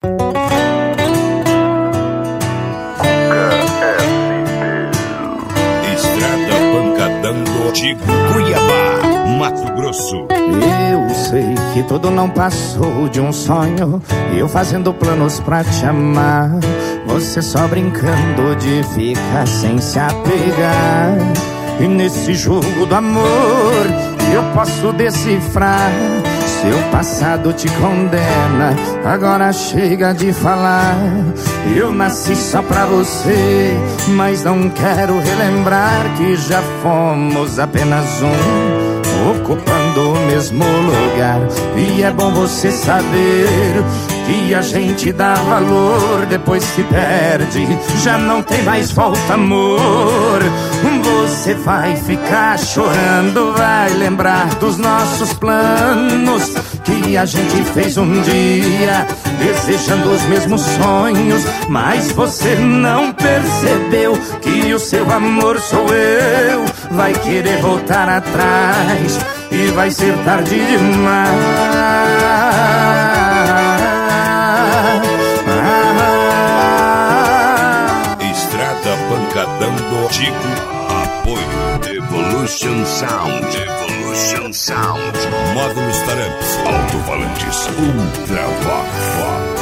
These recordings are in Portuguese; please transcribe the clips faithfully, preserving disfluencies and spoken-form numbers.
Estrada Pancadão de Cuiabá, Mato Grosso. Eu sei que tudo não passou de um sonho, eu fazendo planos pra te amar, você só brincando de ficar sem se apegar. E nesse jogo do amor eu posso decifrar, seu passado te condena, agora chega de falar. Eu nasci só pra você, mas não quero relembrar que já fomos apenas um, ocupando o mesmo lugar. E é bom você saber que a gente dá valor, depois se perde, já não tem mais volta, amor. Você vai ficar chorando, vai lembrar dos nossos planos que a gente fez um dia, desejando os mesmos sonhos, mas você não percebeu que o seu amor sou eu. Vai querer voltar atrás e vai ser tarde demais. Estrada Pancadão do Tico. Apoio Evolution Sound. Evolution Sound. Módulo Staramps. Alto-falantes Ultra Vox.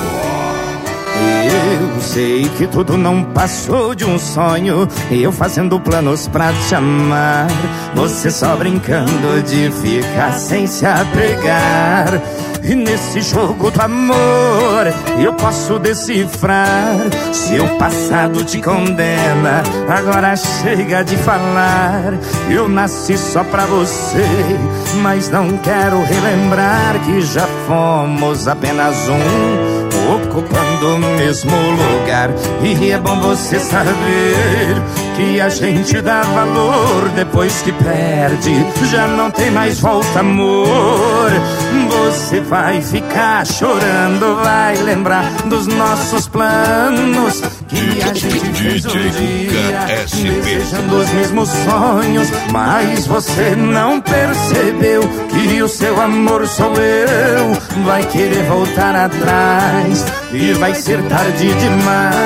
Eu sei que tudo não passou de um sonho, eu fazendo planos pra te amar, você só brincando de ficar sem se apegar. E nesse jogo do amor eu posso decifrar, seu passado te condena, agora chega de falar. Eu nasci só pra você, mas não quero relembrar que já fomos apenas um, ocupando o mesmo lugar. E é bom você saber que a gente dá valor, depois que perde, já não tem mais volta, amor. Você vai ficar chorando, vai lembrar dos nossos planos que a gente fez um dia, desejando os mesmos sonhos, mas você não percebeu que o seu amor sou eu. Vai querer voltar atrás e vai ser tarde demais.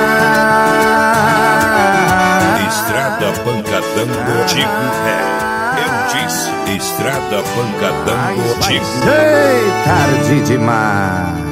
Estrada Pancadão do Tico. É, eu disse Estrada Pancadão do Tico. Vai ser tarde demais.